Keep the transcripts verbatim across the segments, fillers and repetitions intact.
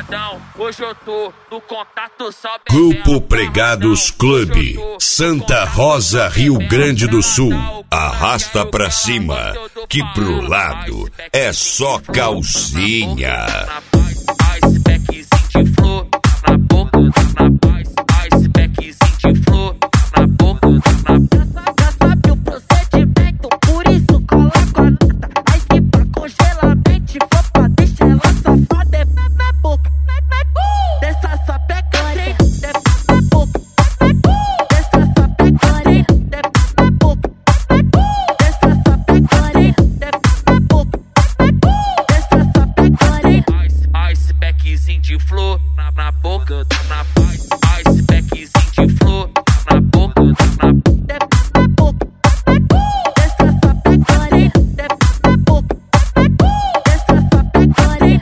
tarradão, hoje eu tô no contato só Grupo Pregados Clube, Santa Rosa, Rio Grande do Sul. Arrasta pra cima, que pro lado é só calcinha. Ice packzinho de flor na boca, na paz. Ice packzinho de flor na boca, na Já sabe o procedimento, por isso cola com a nata. Aí se pra congelamento for pra deixar ela safada, é na boca, dessa só pegaria, na boca, dessa só pegaria, na boca, dessa só pegaria, na boca, dessa só pegaria. Ice, ice packzinho de flor na, na boca, na paz. Ice packzinho de flor na boca, na Na boca, dessa só pegaria, na boca, dessa só pegaria.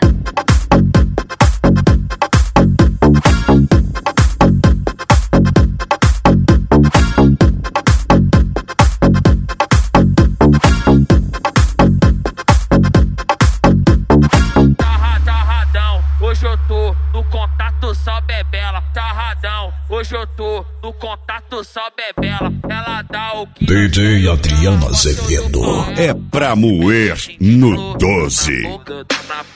Tarra, tarradão, hoje eu tô no contato só bebela. Tarradão, hoje eu tô no contato só bebela. Ela dá o que D J Adriano Azevedo é pra moer no doze. na boca, na